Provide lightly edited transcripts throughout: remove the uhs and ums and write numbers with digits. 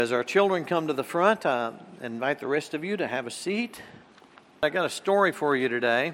As our children come to the front, I invite the rest of you to have a seat. I got a story for you today.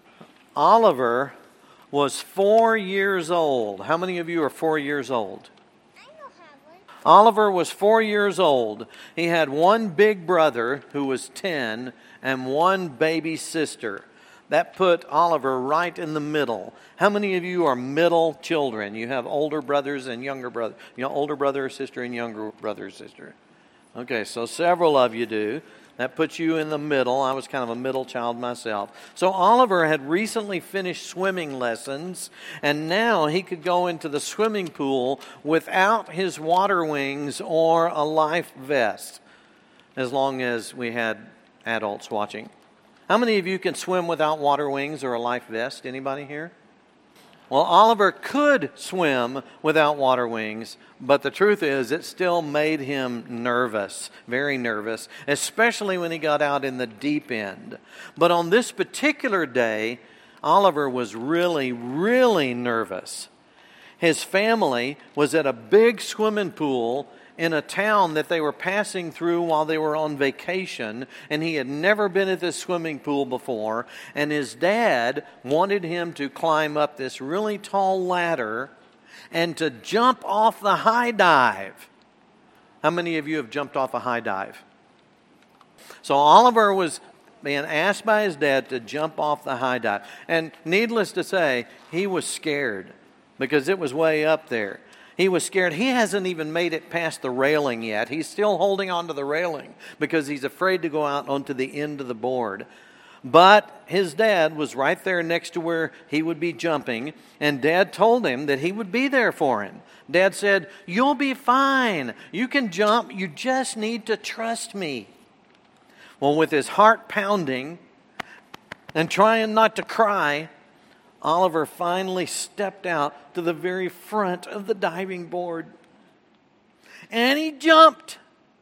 Oliver was 4 years old. How many of you are 4 years old? I don't have one. Oliver was 4 years old. He had one big brother who was 10 and one baby sister. That put Oliver right in the middle. How many of you are middle children? You have older brothers and younger brothers. Older brother or sister and younger brother or sister. Okay, so several of you do. That puts you in the middle. I was kind of a middle child myself. So Oliver had recently finished swimming lessons, and now he could go into the swimming pool without his water wings or a life vest, as long as we had adults watching. How many of you can swim without water wings or a life vest? Anybody here? Well, Oliver could swim without water wings, but the truth is it still made him nervous, very nervous, especially when he got out in the deep end. But on this particular day, Oliver was really, really nervous. His family was at a big swimming pool in a town that they were passing through while they were on vacation, and he had never been at this swimming pool before, and his dad wanted him to climb up this really tall ladder and to jump off the high dive. How many of you have jumped off a high dive? So Oliver was being asked by his dad to jump off the high dive, and needless to say, he was scared because it was way up there. He was scared. He hasn't even made it past the railing yet. He's still holding on to the railing because he's afraid to go out onto the end of the board. But his dad was right there next to where he would be jumping, and Dad told him that he would be there for him. Dad said, "You'll be fine. You can jump. You just need to trust me." Well, with his heart pounding and trying not to cry, Oliver finally stepped out to the very front of the diving board. And he jumped.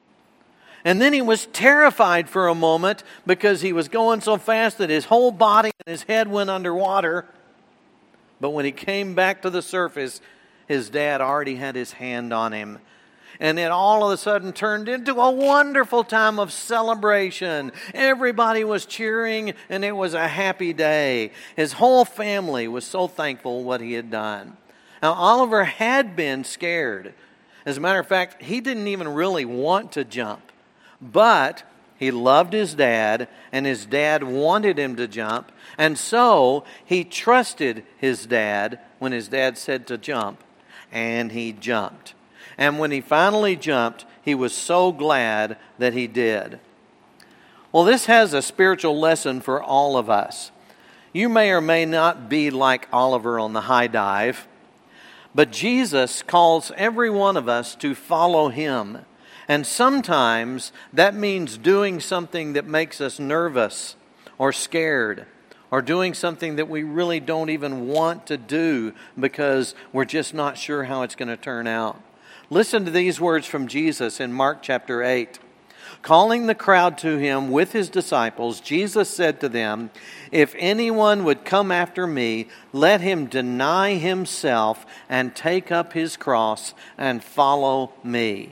And then he was terrified for a moment because he was going so fast that his whole body and his head went underwater. But when he came back to the surface, his dad already had his hand on him. And it all of a sudden turned into a wonderful time of celebration. Everybody was cheering, and it was a happy day. His whole family was so thankful what he had done. Now, Oliver had been scared. As a matter of fact, he didn't even really want to jump. But he loved his dad, and his dad wanted him to jump. And so he trusted his dad when his dad said to jump, and he jumped. And when he finally jumped, he was so glad that he did. Well, this has a spiritual lesson for all of us. You may or may not be like Oliver on the high dive, but Jesus calls every one of us to follow him. And sometimes that means doing something that makes us nervous or scared, or doing something that we really don't even want to do because we're just not sure how it's going to turn out. Listen to these words from Jesus in Mark chapter 8. Calling the crowd to him with his disciples, Jesus said to them, "If anyone would come after me, let him deny himself and take up his cross and follow me."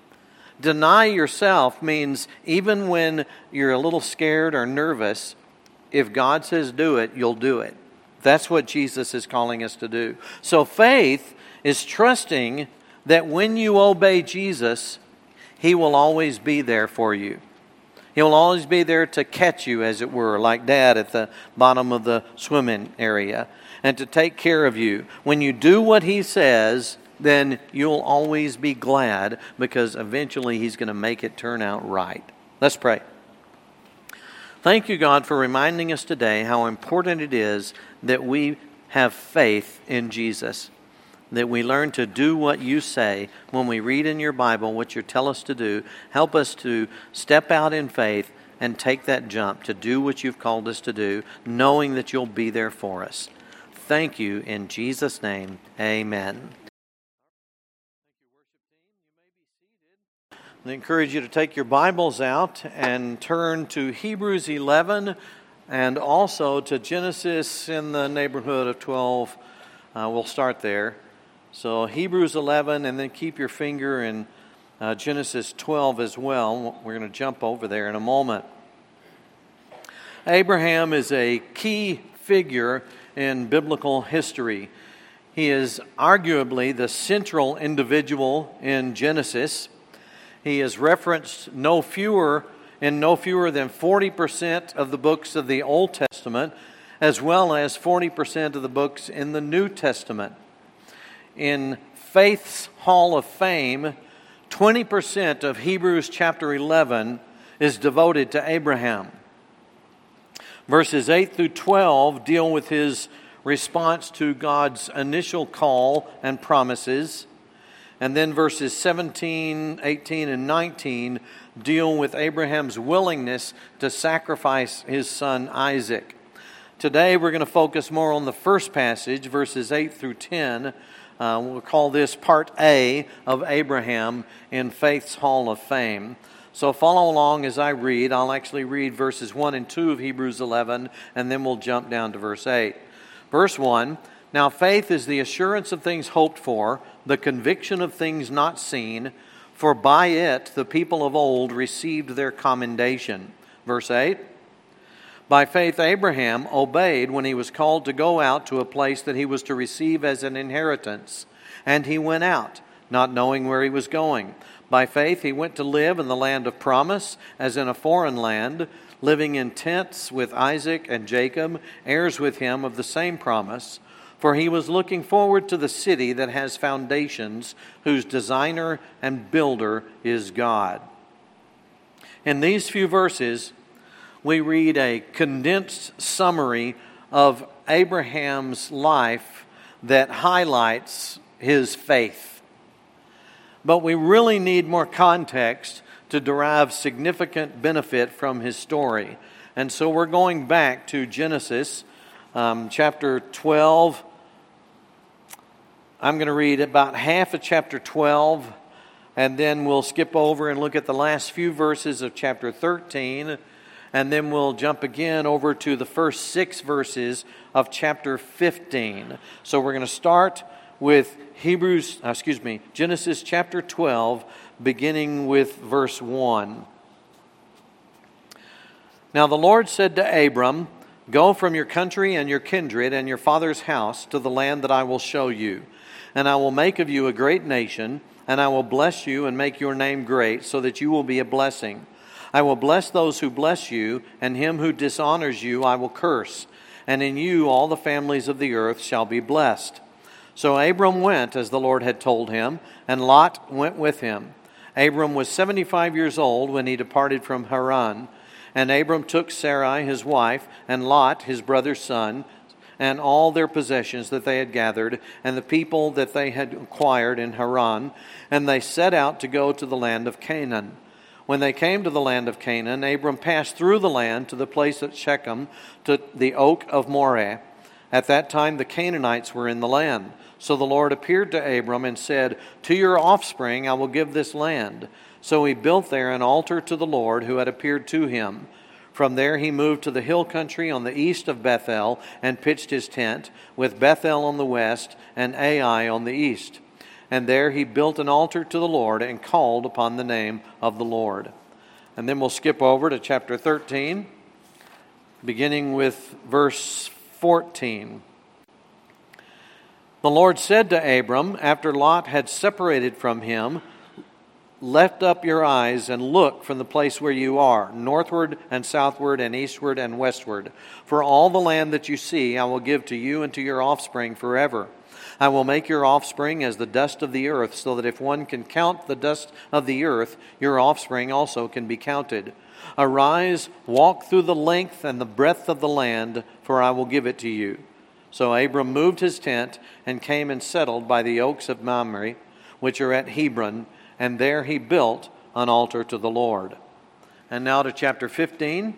Deny yourself means even when you're a little scared or nervous, if God says do it, you'll do it. That's what Jesus is calling us to do. So faith is trusting that when you obey Jesus, he will always be there for you. He will always be there to catch you, as it were, like Dad at the bottom of the swimming area, and to take care of you. When you do what he says, then you'll always be glad because eventually he's going to make it turn out right. Let's pray. Thank you, God, for reminding us today how important it is that we have faith in Jesus. That we learn to do what you say when we read in your Bible what you tell us to do. Help us to step out in faith and take that jump to do what you've called us to do, knowing that you'll be there for us. Thank you in Jesus' name. Amen. I encourage you to take your Bibles out and turn to Hebrews 11 and also to Genesis in the neighborhood of 12. We'll start there. So Hebrews 11, and then keep your finger in Genesis 12 as well. We're going to jump over there in a moment. Abraham is a key figure in biblical history. He is arguably the central individual in Genesis. He is referenced in no fewer than 40% of the books of the Old Testament, as well as 40% of the books in the New Testament. In Faith's Hall of Fame, 20% of Hebrews chapter 11 is devoted to Abraham. Verses 8 through 12 deal with his response to God's initial call and promises. And then verses 17, 18, and 19 deal with Abraham's willingness to sacrifice his son Isaac. Today we're going to focus more on the first passage, verses 8 through 10. We'll call this part A of Abraham in Faith's Hall of Fame. So follow along as I read. I'll actually read verses 1 and 2 of Hebrews 11, and then we'll jump down to verse 8. Verse 1, now faith is the assurance of things hoped for, the conviction of things not seen, for by it the people of old received their commendation. Verse 8, by faith Abraham obeyed when he was called to go out to a place that he was to receive as an inheritance. And he went out, not knowing where he was going. By faith he went to live in the land of promise, as in a foreign land, living in tents with Isaac and Jacob, heirs with him of the same promise. For he was looking forward to the city that has foundations, whose designer and builder is God. In these few verses, we read a condensed summary of Abraham's life that highlights his faith. But we really need more context to derive significant benefit from his story. And so we're going back to Genesis chapter 12. I'm going to read about half of chapter 12, and then we'll skip over and look at the last few verses of chapter 13. And then we'll jump again over to the first 6 verses of chapter 15. So we're going to start with Genesis chapter 12, beginning with verse 1. Now the Lord said to Abram, go from your country and your kindred and your father's house to the land that I will show you. And I will make of you a great nation, and I will bless you and make your name great, so that you will be a blessing. I will bless those who bless you, and him who dishonors you I will curse. And in you all the families of the earth shall be blessed. So Abram went as the Lord had told him, and Lot went with him. Abram was 75 years old when he departed from Haran. And Abram took Sarai his wife, and Lot his brother's son, and all their possessions that they had gathered, and the people that they had acquired in Haran, and they set out to go to the land of Canaan. When they came to the land of Canaan, Abram passed through the land to the place at Shechem, to the oak of Moreh. At that time the Canaanites were in the land. So the Lord appeared to Abram and said, to your offspring I will give this land. So he built there an altar to the Lord who had appeared to him. From there he moved to the hill country on the east of Bethel and pitched his tent, with Bethel on the west and Ai on the east. And there he built an altar to the Lord and called upon the name of the Lord. And then we'll skip over to chapter 13, beginning with verse 14. The Lord said to Abram, after Lot had separated from him, lift up your eyes and look from the place where you are, northward and southward and eastward and westward. For all the land that you see I will give to you and to your offspring forever. I will make your offspring as the dust of the earth, so that if one can count the dust of the earth, your offspring also can be counted. Arise, walk through the length and the breadth of the land, for I will give it to you. So Abram moved his tent and came and settled by the oaks of Mamre, which are at Hebron, and there he built an altar to the Lord. And now to chapter 15,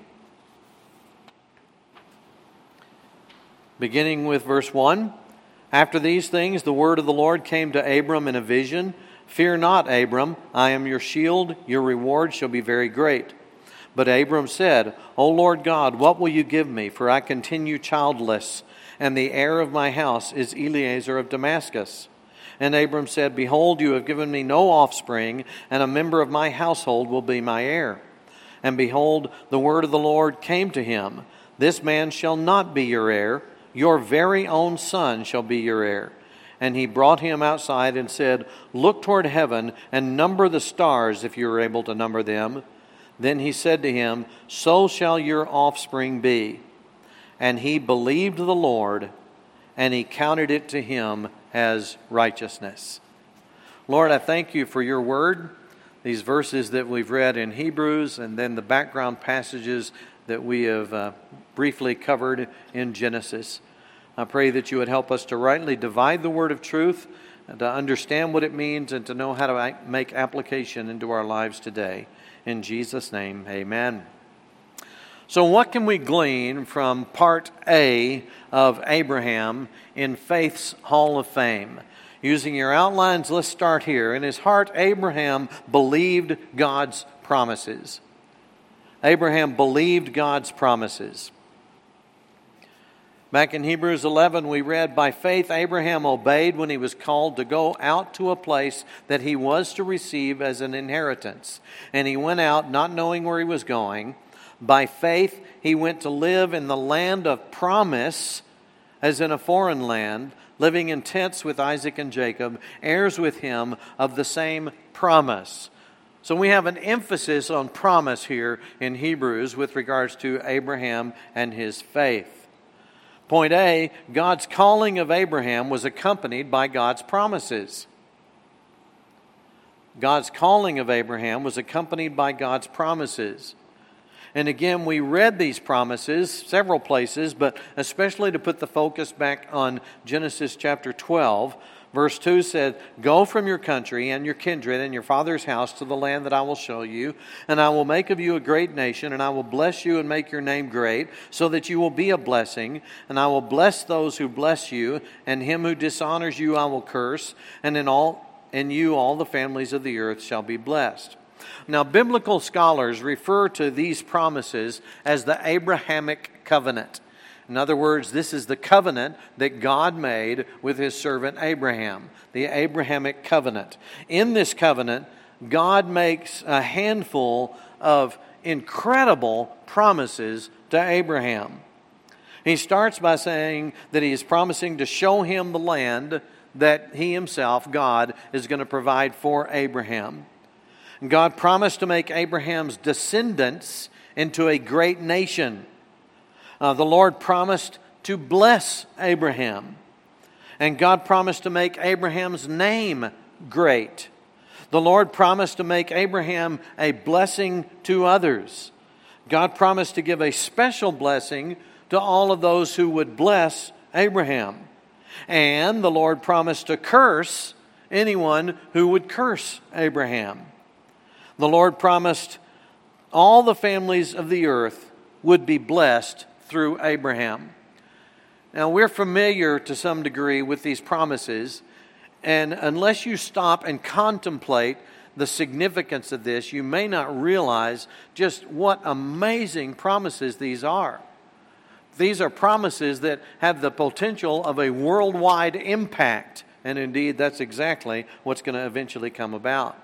beginning with verse 1. After these things, the word of the Lord came to Abram in a vision. Fear not, Abram, I am your shield, your reward shall be very great. But Abram said, O Lord God, what will you give me? For I continue childless, and the heir of my house is Eliezer of Damascus. And Abram said, Behold, you have given me no offspring, and a member of my household will be my heir. And behold, the word of the Lord came to him, This man shall not be your heir, your very own son shall be your heir. And he brought him outside and said, Look toward heaven and number the stars, if you are able to number them. Then he said to him, So shall your offspring be. And he believed the Lord, and he counted it to him as righteousness. Lord, I thank you for your word, these verses that we've read in Hebrews, and then the background passages that we have briefly covered in Genesis. I pray that you would help us to rightly divide the word of truth, and to understand what it means, and to know how to make application into our lives today. In Jesus' name, amen. So what can we glean from part A of Abraham in Faith's Hall of Fame? Using your outlines, let's start here. In his heart, Abraham believed God's promises. Abraham believed God's promises. Back in Hebrews 11, we read, By faith Abraham obeyed when he was called to go out to a place that he was to receive as an inheritance. And he went out not knowing where he was going. By faith he went to live in the land of promise, as in a foreign land, living in tents with Isaac and Jacob, heirs with him of the same promise. So we have an emphasis on promise here in Hebrews with regards to Abraham and his faith. Point A, God's calling of Abraham was accompanied by God's promises. God's calling of Abraham was accompanied by God's promises. And again, we read these promises several places, but especially to put the focus back on Genesis chapter 12. Verse 2 said, Go from your country and your kindred and your father's house to the land that I will show you, and I will make of you a great nation, and I will bless you and make your name great, so that you will be a blessing. And I will bless those who bless you, and him who dishonors you I will curse, and in you all the families of the earth shall be blessed. Now, biblical scholars refer to these promises as the Abrahamic covenant. In other words, this is the covenant that God made with his servant Abraham, the Abrahamic covenant. In this covenant, God makes a handful of incredible promises to Abraham. He starts by saying that he is promising to show him the land that he himself, God, is going to provide for Abraham. God promised to make Abraham's descendants into a great nation. The Lord promised to bless Abraham. And God promised to make Abraham's name great. The Lord promised to make Abraham a blessing to others. God promised to give a special blessing to all of those who would bless Abraham. And the Lord promised to curse anyone who would curse Abraham. The Lord promised all the families of the earth would be blessed through Abraham. Now, we're familiar to some degree with these promises, and unless you stop and contemplate the significance of this, you may not realize just what amazing promises these are. These are promises that have the potential of a worldwide impact, and indeed that's exactly what's going to eventually come about.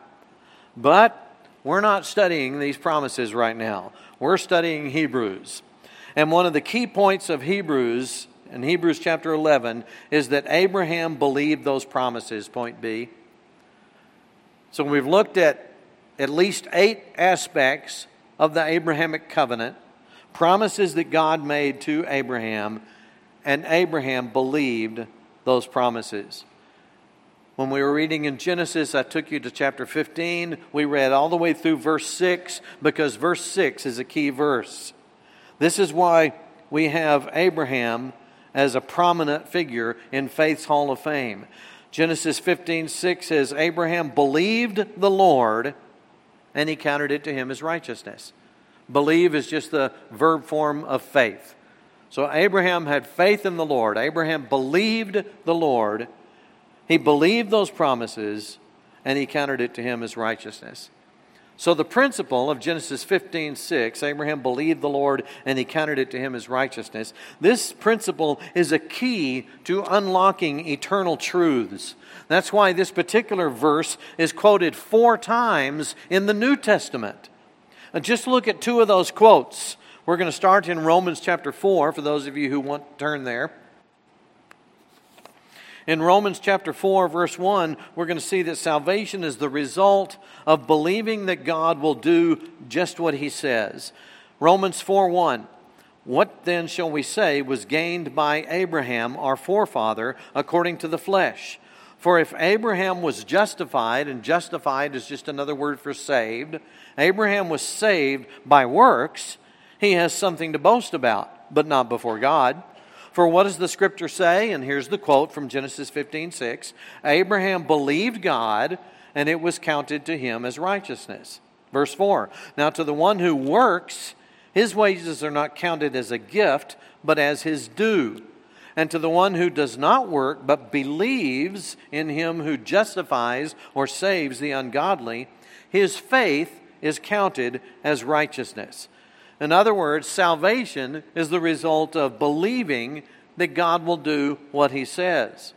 But we're not studying these promises right now. We're studying Hebrews. And one of the key points of Hebrews, in Hebrews chapter 11, is that Abraham believed those promises, point B. So we've looked at least 8 aspects of the Abrahamic covenant, promises that God made to Abraham, and Abraham believed those promises. When we were reading in Genesis, I took you to chapter 15. We read all the way through verse 6 because verse 6 is a key verse. This is why we have Abraham as a prominent figure in Faith's Hall of Fame. Genesis 15:6 says, Abraham believed the Lord, and he counted it to him as righteousness. Believe is just the verb form of faith. So Abraham had faith in the Lord. Abraham believed the Lord. He believed those promises, and he counted it to him as righteousness. So the principle of Genesis 15:6, Abraham believed the Lord and he counted it to him as righteousness. This principle is a key to unlocking eternal truths. That's why this particular verse is quoted 4 times in the New Testament. And just look at 2 of those quotes. We're going to start in Romans chapter 4, for those of you who want to turn there. In Romans chapter 4, verse 1, we're going to see that salvation is the result of believing that God will do just what He says. Romans 4:1, what then shall we say was gained by Abraham, our forefather, according to the flesh? For if Abraham was justified, and justified is just another word for saved, Abraham was saved by works, he has something to boast about, but not before God. For what does the Scripture say? And here's the quote from Genesis 15:6. Abraham believed God, and it was counted to him as righteousness. Verse 4. Now to the one who works, his wages are not counted as a gift, but as his due. And to the one who does not work, but believes in him who justifies or saves the ungodly, his faith is counted as righteousness. In other words, salvation is the result of believing that God will do what He says.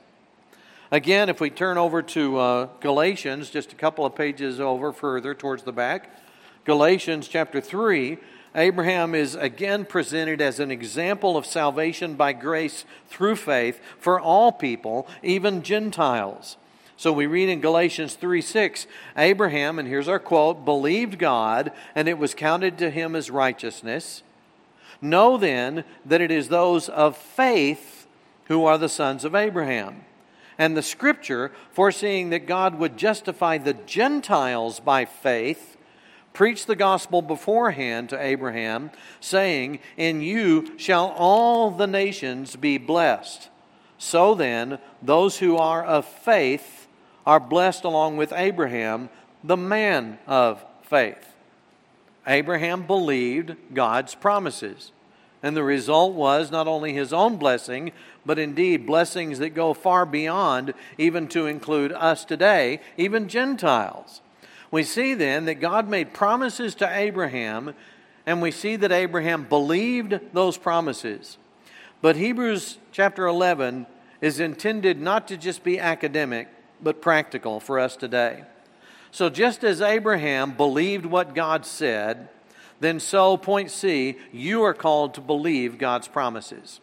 Again, if we turn over to Galatians, just a couple of pages over further towards the back, Galatians chapter 3, Abraham is again presented as an example of salvation by grace through faith for all people, even Gentiles. So we read in Galatians 3:6, Abraham, and here's our quote, believed God, and it was counted to him as righteousness. Know then that it is those of faith who are the sons of Abraham. And the Scripture, foreseeing that God would justify the Gentiles by faith, preached the gospel beforehand to Abraham, saying, in you shall all the nations be blessed. So then, those who are of faith are blessed along with Abraham, the man of faith. Abraham believed God's promises. And the result was not only his own blessing, but indeed blessings that go far beyond even to include us today, even Gentiles. We see then that God made promises to Abraham, and we see that Abraham believed those promises. But Hebrews chapter 11 is intended not to just be academic, but practical for us today. So just as Abraham believed what God said, then so, point C, you are called to believe God's promises.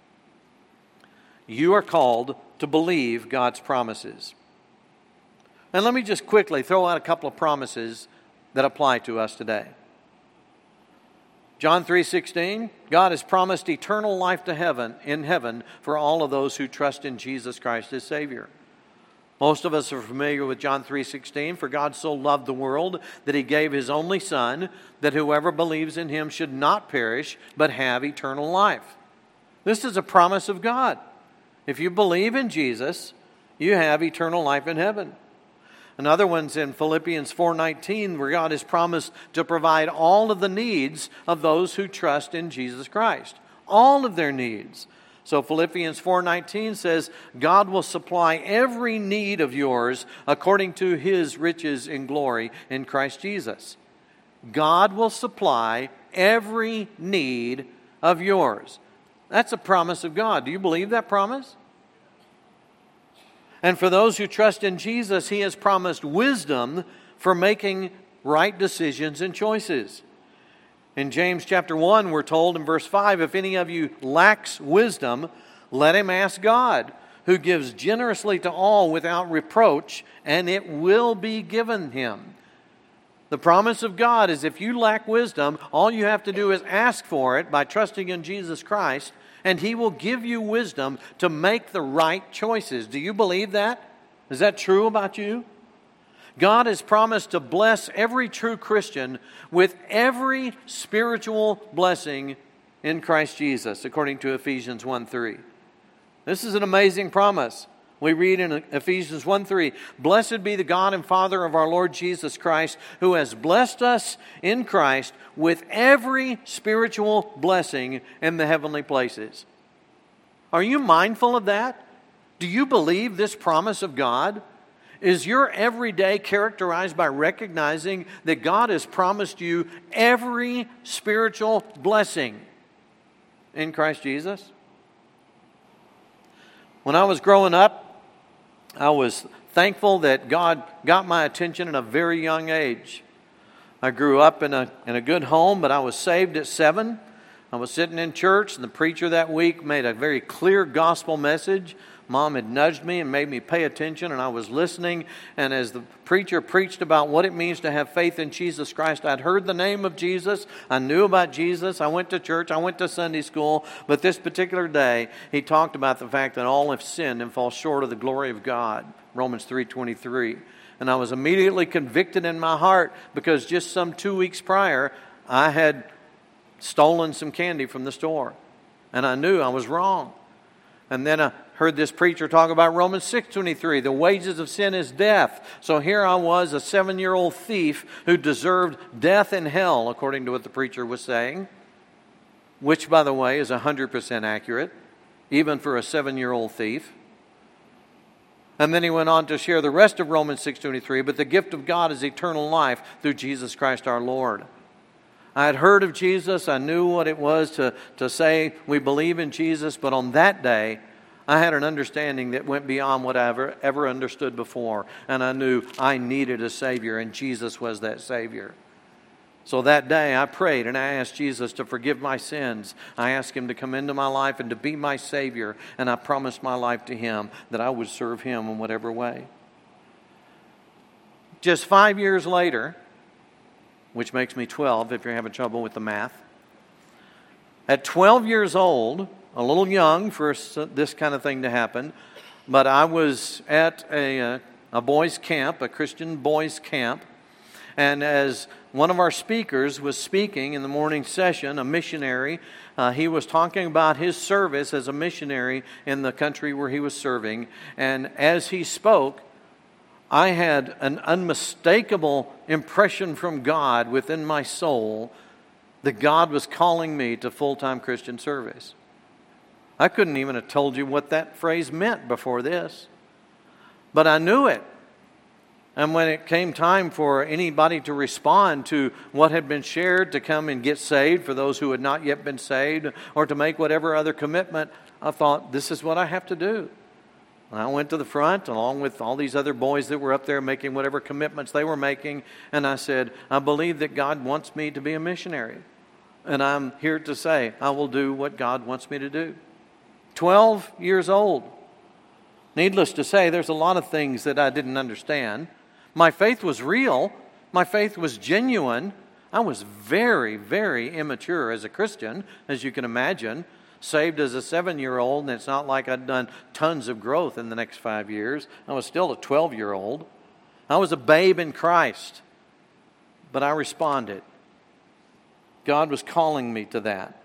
You are called to believe God's promises. And let me just quickly throw out a couple of promises that apply to us today. John 3:16, God has promised eternal life in heaven for all of those who trust in Jesus Christ as Savior. Most of us are familiar with John 3:16, for God so loved the world that He gave His only Son, that whoever believes in Him should not perish, but have eternal life. This is a promise of God. If you believe in Jesus, you have eternal life in heaven. Another one's in Philippians 4:19, where God has promised to provide all of the needs of those who trust in Jesus Christ. All of their needs. So Philippians 4:19 says, God will supply every need of yours according to His riches in glory in Christ Jesus. God will supply every need of yours. That's a promise of God. Do you believe that promise? And for those who trust in Jesus, He has promised wisdom for making right decisions and choices. In James chapter 1, we're told in verse 5, if any of you lacks wisdom, let him ask God, who gives generously to all without reproach, and it will be given him. The promise of God is if you lack wisdom, all you have to do is ask for it by trusting in Jesus Christ, and He will give you wisdom to make the right choices. Do you believe that? Is that true about you? God has promised to bless every true Christian with every spiritual blessing in Christ Jesus, according to Ephesians 1:3. This is an amazing promise. We read in Ephesians 1:3, blessed be the God and Father of our Lord Jesus Christ, who has blessed us in Christ with every spiritual blessing in the heavenly places. Are you mindful of that? Do you believe this promise of God? Is your everyday characterized by recognizing that God has promised you every spiritual blessing in Christ Jesus? When I was growing up, I was thankful that God got my attention at a very young age. I grew up in a good home, but I was saved at 7. I was sitting in church, and the preacher that week made a very clear gospel message. Mom had nudged me and made me pay attention, and I was listening. And as the preacher preached about what it means to have faith in Jesus Christ, I'd heard the name of Jesus. I knew about Jesus. I went to church. I went to Sunday school. But this particular day, he talked about the fact that all have sinned and fall short of the glory of God. Romans 3:23. And I was immediately convicted in my heart because just some 2 weeks prior, I had stolen some candy from the store. And I knew I was wrong. And then I heard this preacher talk about Romans 6:23. The wages of sin is death. So here I was, a 7-year-old thief who deserved death in hell, according to what the preacher was saying. Which, by the way, is 100% accurate, even for a 7-year-old thief. And then he went on to share the rest of Romans 6:23. But the gift of God is eternal life through Jesus Christ our Lord. I had heard of Jesus. I knew what it was to say we believe in Jesus. But on that day, I had an understanding that went beyond what I ever understood before. And I knew I needed a Savior, and Jesus was that Savior. So that day I prayed and I asked Jesus to forgive my sins. I asked Him to come into my life and to be my Savior. And I promised my life to Him that I would serve Him in whatever way. Just 5 years later, which makes me 12 if you're having trouble with the math. At 12 years old, a little young for this kind of thing to happen, but I was at a boys' camp, a Christian boys' camp, and as one of our speakers was speaking in the morning session, a missionary, he was talking about his service as a missionary in the country where he was serving, and as he spoke, I had an unmistakable impression from God within my soul that God was calling me to full-time Christian service. I couldn't even have told you what that phrase meant before this, but I knew it. And when it came time for anybody to respond to what had been shared, to come and get saved for those who had not yet been saved, or to make whatever other commitment, I thought, this is what I have to do. And I went to the front along with all these other boys that were up there making whatever commitments they were making. And I said, I believe that God wants me to be a missionary. And I'm here to say I will do what God wants me to do. 12 years old. Needless to say, there's a lot of things that I didn't understand. My faith was real. My faith was genuine. I was very, very immature as a Christian, as you can imagine. Saved as a 7-year-old, and it's not like I'd done tons of growth in the next 5 years. I was still a 12-year-old. I was a babe in Christ, but I responded. God was calling me to that.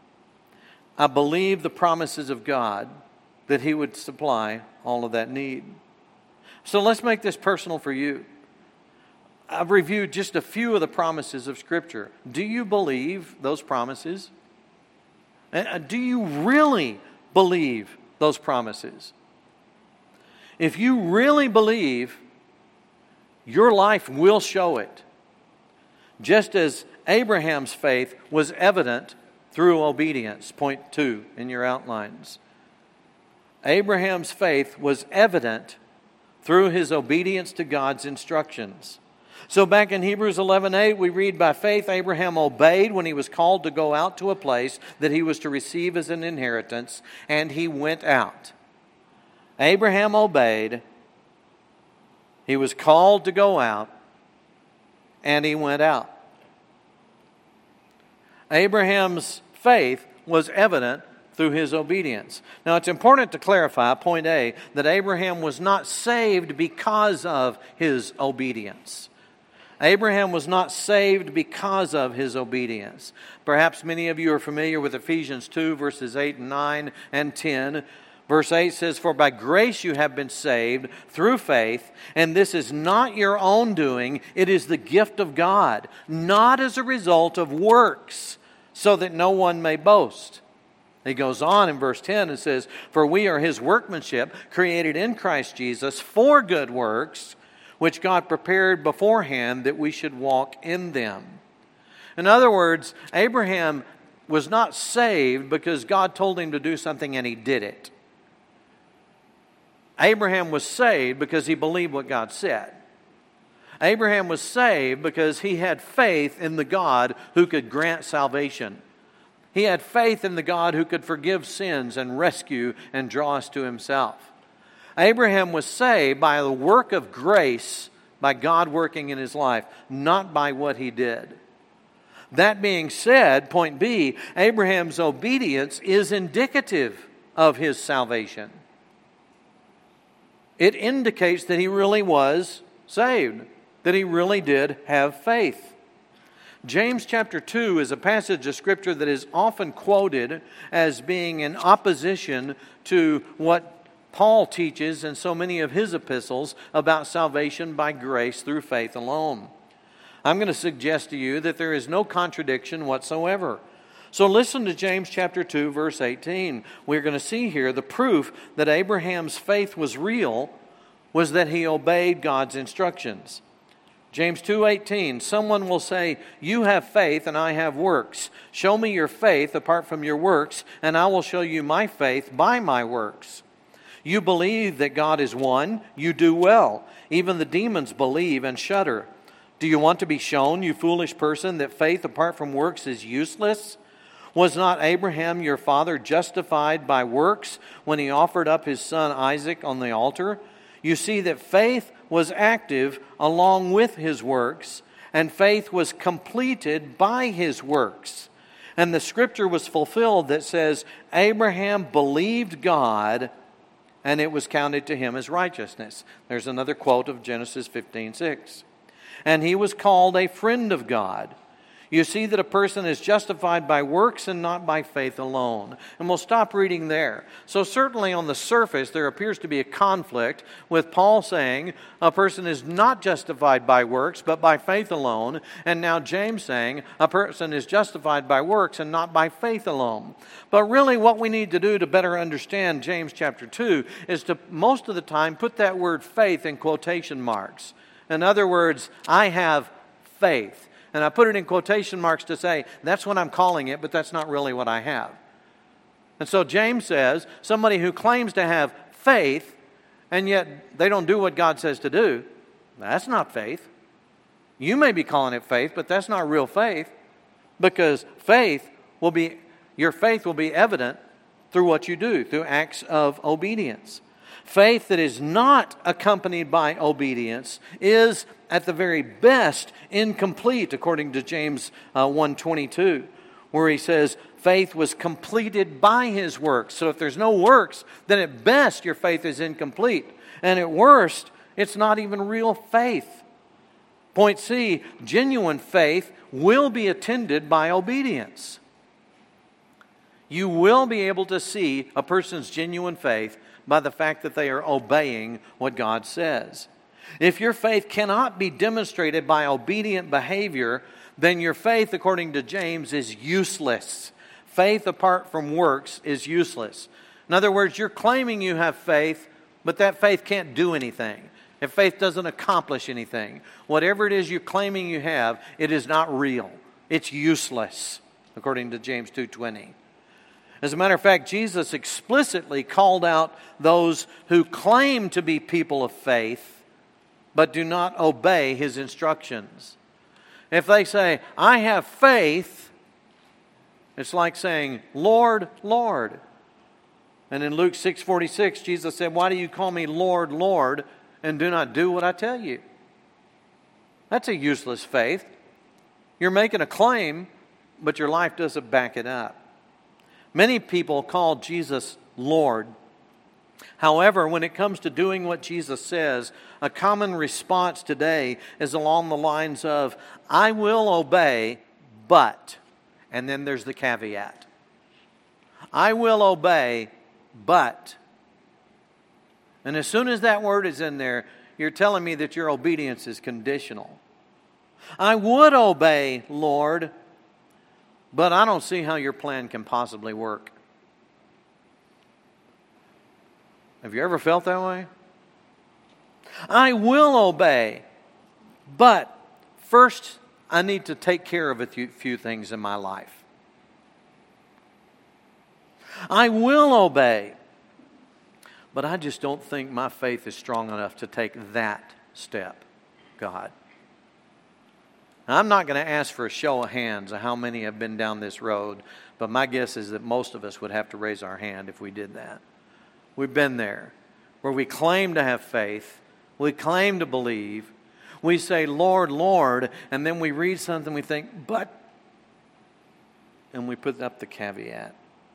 I believed the promises of God that He would supply all of that need. So let's make this personal for you. I've reviewed just a few of the promises of Scripture. Do you believe those promises? Do you really believe those promises? If you really believe, your life will show it. Just as Abraham's faith was evident through obedience. Point 2 in your outlines. Abraham's faith was evident through his obedience to God's instructions. So back in Hebrews 11:8, we read, by faith Abraham obeyed when he was called to go out to a place that he was to receive as an inheritance, and he went out. Abraham obeyed, he was called to go out, and he went out. Abraham's faith was evident through his obedience. Now it's important to clarify, point A, that Abraham was not saved because of his obedience. Abraham was not saved because of his obedience. Perhaps many of you are familiar with Ephesians 2, verses 8 and 9 and 10. Verse 8 says, for by grace you have been saved through faith, and this is not your own doing, it is the gift of God, not as a result of works, so that no one may boast. He goes on in verse 10 and says, "For we are His workmanship, created in Christ Jesus for good works, which God prepared beforehand that we should walk in them." In other words, Abraham was not saved because God told him to do something and he did it. Abraham was saved because he believed what God said. Abraham was saved because he had faith in the God who could grant salvation. He had faith in the God who could forgive sins and rescue and draw us to Himself. Abraham was saved by the work of grace, by God working in his life, not by what he did. That being said, point B, Abraham's obedience is indicative of his salvation. It indicates that he really was saved, that he really did have faith. James chapter 2 is a passage of Scripture that is often quoted as being in opposition to what Paul teaches in so many of his epistles about salvation by grace through faith alone. I'm going to suggest to you that there is no contradiction whatsoever. So listen to James chapter 2, verse 18. We're going to see here the proof that Abraham's faith was real was that he obeyed God's instructions. James 2:18, someone will say, "You have faith and I have works. Show me your faith apart from your works, and I will show you my faith by my works. You believe that God is one, you do well. Even the demons believe and shudder. Do you want to be shown, you foolish person, that faith apart from works is useless? Was not Abraham your father justified by works when he offered up his son Isaac on the altar? You see that faith was active along with his works, and faith was completed by his works. And the Scripture was fulfilled that says, Abraham believed God, and it was counted to him as righteousness." There's another quote of Genesis 15:6. "And he was called a friend of God." You see that a person is justified by works and not by faith alone. And we'll stop reading there. So certainly on the surface there appears to be a conflict with Paul saying a person is not justified by works but by faith alone. And now James saying a person is justified by works and not by faith alone. But really what we need to do to better understand James chapter 2 is to most of the time put that word faith in quotation marks. In other words, I have faith. And I put it in quotation marks to say, that's what I'm calling it, but that's not really what I have. And so James says, somebody who claims to have faith, and yet they don't do what God says to do, that's not faith. You may be calling it faith, but that's not real faith, because your faith will be evident through what you do, through acts of obedience. Faith that is not accompanied by obedience is, at the very best, incomplete, according to James 1:22, where he says, faith was completed by his works. So if there's no works, then at best your faith is incomplete. And at worst, it's not even real faith. Point C, genuine faith will be attended by obedience. You will be able to see a person's genuine faith by the fact that they are obeying what God says. If your faith cannot be demonstrated by obedient behavior, then your faith, according to James, is useless. Faith apart from works is useless. In other words, you're claiming you have faith, but that faith can't do anything. If faith doesn't accomplish anything, whatever it is you're claiming you have, it is not real. It's useless, according to James 2:20. As a matter of fact, Jesus explicitly called out those who claim to be people of faith, but do not obey His instructions. If they say, I have faith, it's like saying, Lord, Lord. And in Luke 6:46, Jesus said, why do you call me Lord, Lord, and do not do what I tell you? That's a useless faith. You're making a claim, but your life doesn't back it up. Many people call Jesus Lord. However, when it comes to doing what Jesus says, a common response today is along the lines of, I will obey, but, and then there's the caveat. I will obey, but. And as soon as that word is in there, you're telling me that your obedience is conditional. I would obey, Lord, but I don't see how your plan can possibly work. Have you ever felt that way? I will obey, but first I need to take care of a few things in my life. I will obey, but I just don't think my faith is strong enough to take that step, God. Now, I'm not going to ask for a show of hands of how many have been down this road, but my guess is that most of us would have to raise our hand if we did that. We've been there, where we claim to have faith, we claim to believe, we say, Lord, Lord, and then we read something, we think, but, and we put up the caveat.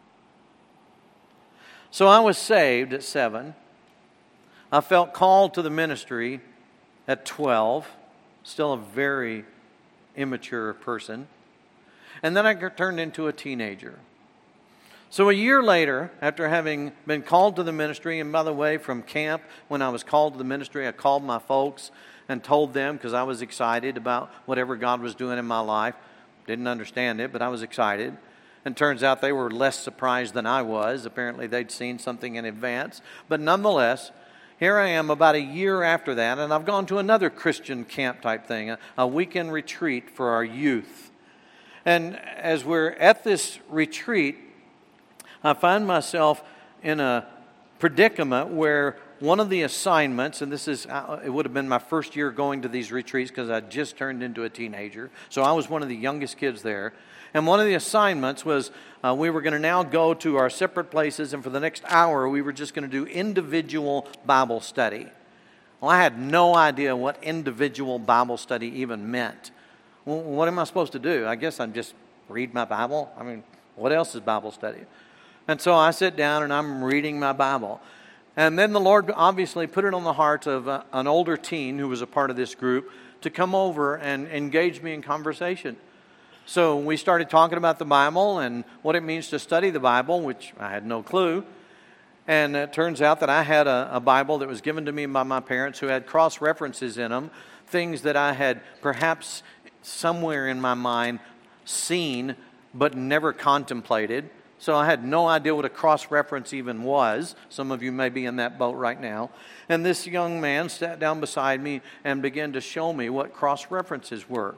So I was saved at 7. I felt called to the ministry at 12, still a very immature person. And then I turned into a teenager. So a year later, after having been called to the ministry, and by the way, from camp, when I was called to the ministry, I called my folks and told them, because I was excited about whatever God was doing in my life. Didn't understand it, but I was excited. And turns out they were less surprised than I was. Apparently they'd seen something in advance. But nonetheless, here I am about a year after that, and I've gone to another Christian camp type thing, a weekend retreat for our youth. And as we're at this retreat, I find myself in a predicament where one of the assignments, and it would have been my first year going to these retreats because I just turned into a teenager. So I was one of the youngest kids there. And one of the assignments was we were going to now go to our separate places, and for the next hour we were just going to do individual Bible study. Well, I had no idea what individual Bible study even meant. Well, what am I supposed to do? I guess I'm just read my Bible. I mean, what else is Bible study? And so I sit down and I'm reading my Bible. And then the Lord obviously put it on the heart of an older teen who was a part of this group to come over and engage me in conversation. So we started talking about the Bible and what it means to study the Bible, which I had no clue. And it turns out that I had a Bible that was given to me by my parents who had cross-references in them, things that I had perhaps somewhere in my mind seen but never contemplated. So I had no idea what a cross-reference even was. Some of you may be in that boat right now. And this young man sat down beside me and began to show me what cross-references were.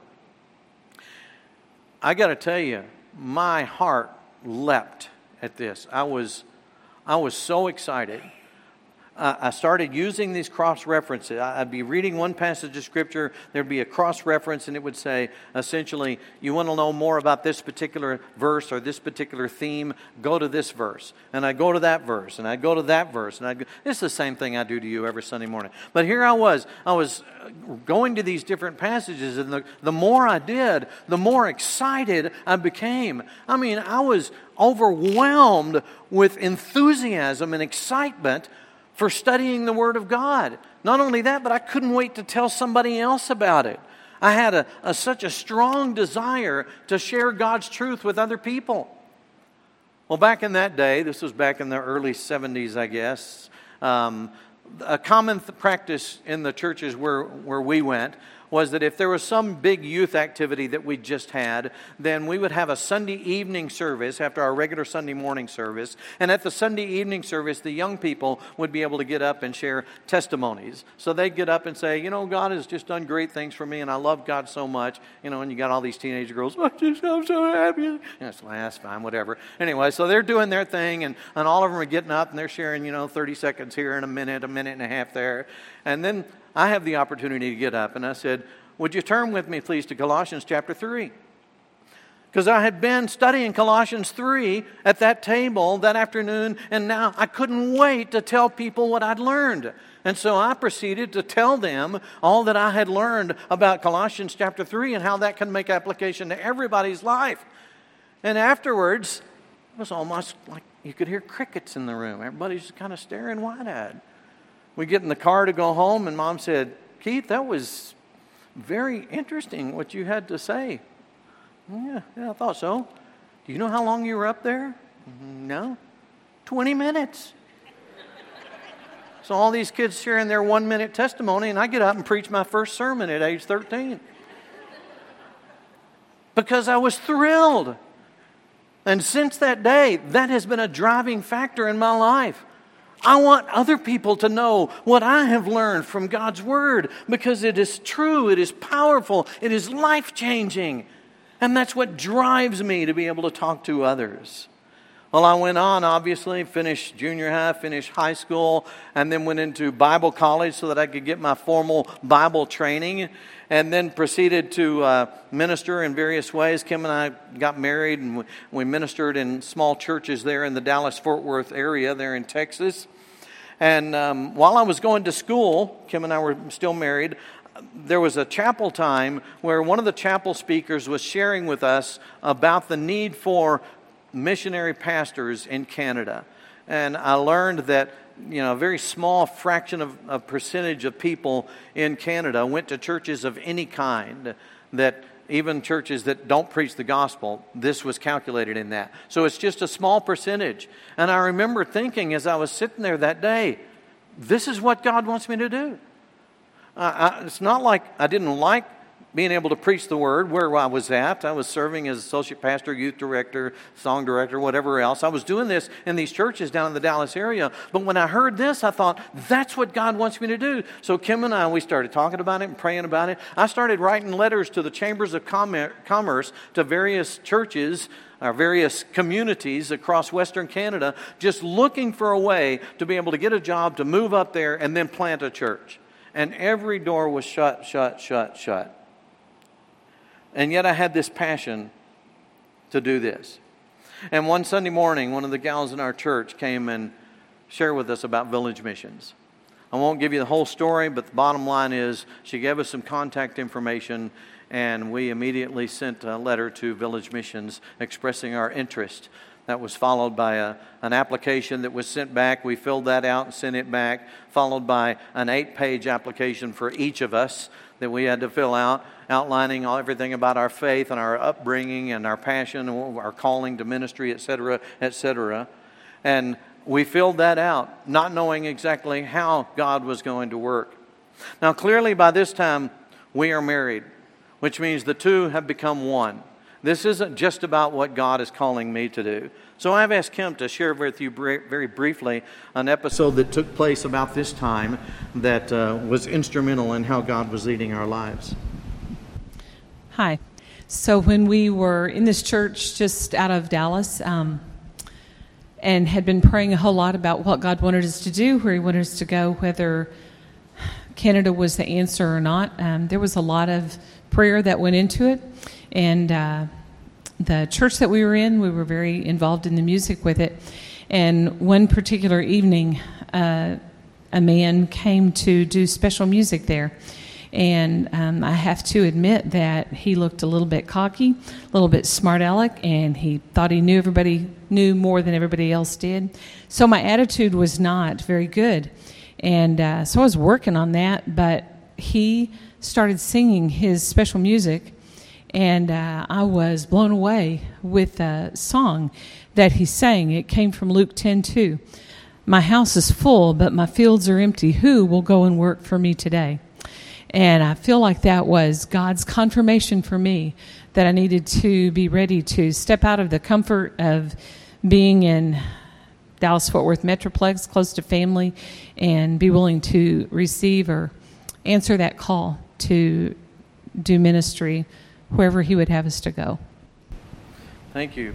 I got to tell you, my heart leapt at this. I was so excited. I started using these cross-references. I'd be reading one passage of Scripture, there'd be a cross-reference, and it would say, essentially, you want to know more about this particular verse or this particular theme, go to this verse. And I'd go to that verse, and I'd go to that verse. And it's the same thing I do to you every Sunday morning. But here I was going to these different passages, and the more I did, the more excited I became. I mean, I was overwhelmed with enthusiasm and excitement for studying the Word of God. Not only that, but I couldn't wait to tell somebody else about it. I had such a strong desire to share God's truth with other people. Well, back in that day, this was back in the early 70s, I guess, a common practice in the churches where we went was that if there was some big youth activity that we just had, then we would have a Sunday evening service after our regular Sunday morning service. And at the Sunday evening service, the young people would be able to get up and share testimonies. So they'd get up and say, you know, God has just done great things for me, and I love God so much. You know, and you got all these teenage girls, I'm so happy. And that's fine, whatever. Anyway, so they're doing their thing, and all of them are getting up, and they're sharing, 30 seconds here and a minute and a half there. And then I have the opportunity to get up, and I said, would you turn with me, please, to Colossians chapter 3? Because I had been studying Colossians 3 at that table that afternoon, and now I couldn't wait to tell people what I'd learned. And so I proceeded to tell them all that I had learned about Colossians chapter 3 and how that can make application to everybody's life. And afterwards, it was almost like you could hear crickets in the room. Everybody's just kind of staring wide-eyed. We get in the car to go home, and Mom said, Keith, that was very interesting what you had to say. Yeah, I thought so. Do you know how long you were up there? No. 20 minutes. So all these kids sharing their 1-minute testimony, and I get up and preach my first sermon at age 13. Because I was thrilled. And since that day, that has been a driving factor in my life. I want other people to know what I have learned from God's Word, because it is true, it is powerful, it is life-changing. And that's what drives me to be able to talk to others. Well, I went on, obviously, finished junior high, finished high school, and then went into Bible college so that I could get my formal Bible training, and then proceeded to minister in various ways. Kim and I got married, and we ministered in small churches there in the Dallas-Fort Worth area there in Texas. And while I was going to school, Kim and I were still married, there was a chapel time where one of the chapel speakers was sharing with us about the need for missionary pastors in Canada. And I learned that, a very small fraction of percentage of people in Canada went to churches of any kind, that even churches that don't preach the gospel, this was calculated in that. So it's just a small percentage. And I remember thinking as I was sitting there that day, this is what God wants me to do. It's not like I didn't like being able to preach the word where I was at. I was serving as associate pastor, youth director, song director, whatever else. I was doing this in these churches down in the Dallas area. But when I heard this, I thought, that's what God wants me to do. So Kim and I, we started talking about it and praying about it. I started writing letters to the chambers of commerce, to various churches, our various communities across Western Canada, just looking for a way to be able to get a job, to move up there, and then plant a church. And every door was shut. And yet I had this passion to do this. And one Sunday morning, one of the gals in our church came and shared with us about Village Missions. I won't give you the whole story, but the bottom line is she gave us some contact information, and we immediately sent a letter to Village Missions expressing our interest. That was followed by an application that was sent back. We filled that out and sent it back, followed by an 8-page application for each of us that we had to fill out, outlining everything about our faith and our upbringing and our passion, our calling to ministry, etc., etc. And we filled that out, not knowing exactly how God was going to work. Now, clearly by this time, we are married, which means the two have become one. This isn't just about what God is calling me to do. So I've asked Kim to share with you very briefly an episode that took place about this time that was instrumental in how God was leading our lives. Hi. So when we were in this church just out of Dallas and had been praying a whole lot about what God wanted us to do, where He wanted us to go, whether Canada was the answer or not, there was a lot of prayer that went into it. And the church that we were in, we were very involved in the music with it. And one particular evening, a man came to do special music there. And I have to admit that he looked a little bit cocky, a little bit smart aleck, and he thought he knew more than everybody else did. So my attitude was not very good. And so I was working on that, but he started singing his special music. And I was blown away with a song that he sang. It came from Luke 10:2. My house is full, but my fields are empty. Who will go and work for me today? And I feel like that was God's confirmation for me that I needed to be ready to step out of the comfort of being in Dallas-Fort Worth Metroplex, close to family, and be willing to receive or answer that call to do ministry wherever He would have us to go. Thank you.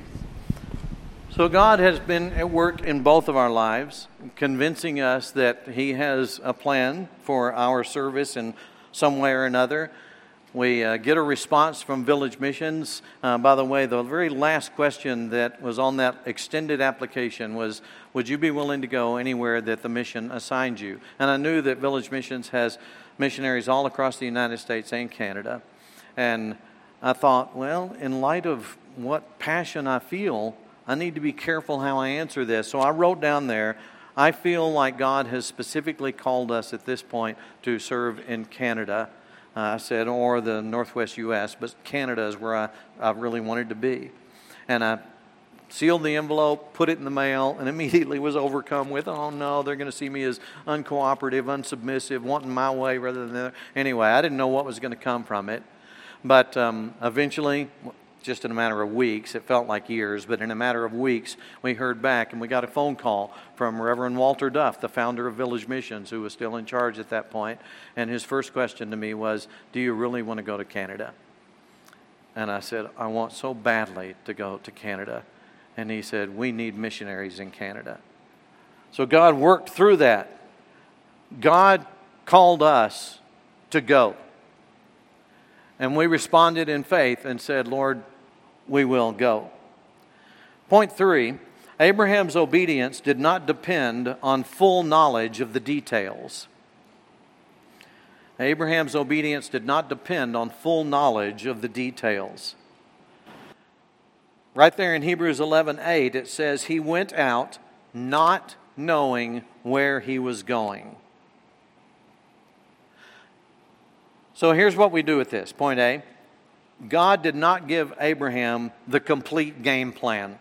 So God has been at work in both of our lives, convincing us that He has a plan for our service in some way or another. We get a response from Village Missions. By the way, the very last question that was on that extended application was, would you be willing to go anywhere that the mission assigned you? And I knew that Village Missions has missionaries all across the United States and Canada. And I thought, well, in light of what passion I feel, I need to be careful how I answer this. So I wrote down there, I feel like God has specifically called us at this point to serve in Canada. I said, or the Northwest U.S., but Canada is where I really wanted to be. And I sealed the envelope, put it in the mail, and immediately was overcome with, oh no, they're going to see me as uncooperative, unsubmissive, wanting my way rather than the other. Anyway, I didn't know what was going to come from it. But eventually, just in a matter of weeks. It felt like years, but in a matter of weeks, we heard back, and we got a phone call from Reverend Walter Duff, the founder of Village Missions, who was still in charge at that point. And his first question to me was, do you really want to go to Canada? And I said, I want so badly to go to Canada. And he said, we need missionaries in Canada. So God worked through that. God called us to go. And we responded in faith and said, Lord, we will go. Point 3, Abraham's obedience did not depend on full knowledge of the details. Abraham's obedience did not depend on full knowledge of the details. Right there in Hebrews 11:8, it says, he went out not knowing where he was going. So here's what we do with this. Point A, God did not give Abraham the complete game plan.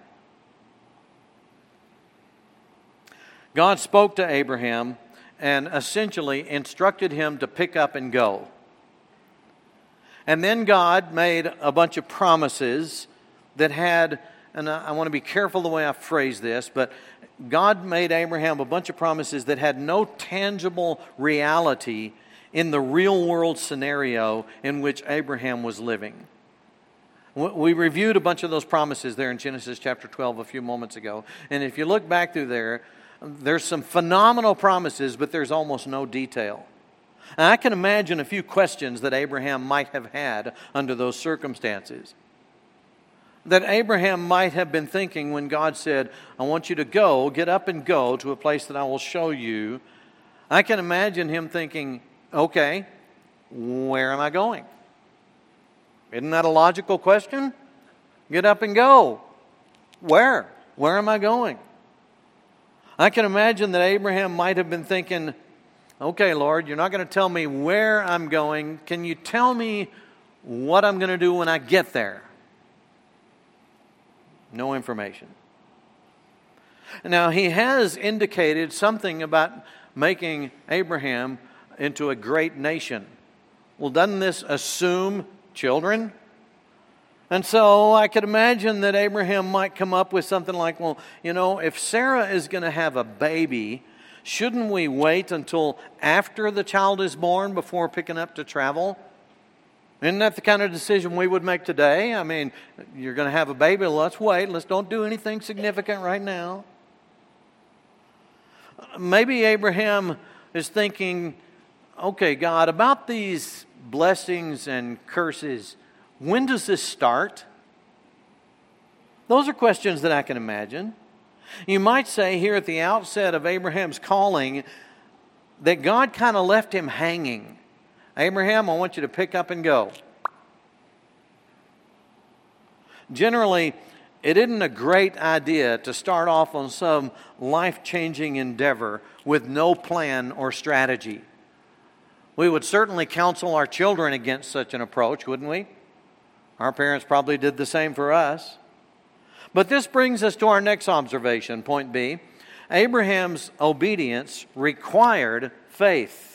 God spoke to Abraham and essentially instructed him to pick up and go. And then God made a bunch of promises that had, and I want to be careful the way I phrase this, but God made Abraham a bunch of promises that had no tangible reality in the real world scenario in which Abraham was living. We reviewed a bunch of those promises there in Genesis chapter 12 a few moments ago. And if you look back through there, there's some phenomenal promises, but there's almost no detail. And I can imagine a few questions that Abraham might have had under those circumstances. That Abraham might have been thinking when God said, I want you to go, get up and go to a place that I will show you. I can imagine him thinking, okay, where am I going? Isn't that a logical question? Get up and go. Where? Where am I going? I can imagine that Abraham might have been thinking, okay, Lord, you're not going to tell me where I'm going. Can you tell me what I'm going to do when I get there? No information. Now, he has indicated something about making Abraham into a great nation. Well, doesn't this assume children? And so I could imagine that Abraham might come up with something like, well, you know, if Sarah is going to have a baby, shouldn't we wait until after the child is born before picking up to travel? Isn't that the kind of decision we would make today? I mean, you're going to have a baby, let's wait. Let's don't do anything significant right now. Maybe Abraham is thinking, okay, God, about these blessings and curses, when does this start? Those are questions that I can imagine. You might say here at the outset of Abraham's calling that God kind of left him hanging. Abraham, I want you to pick up and go. Generally, it isn't a great idea to start off on some life-changing endeavor with no plan or strategy. We would certainly counsel our children against such an approach, wouldn't we? Our parents probably did the same for us. But this brings us to our next observation, point B. Abraham's obedience required faith.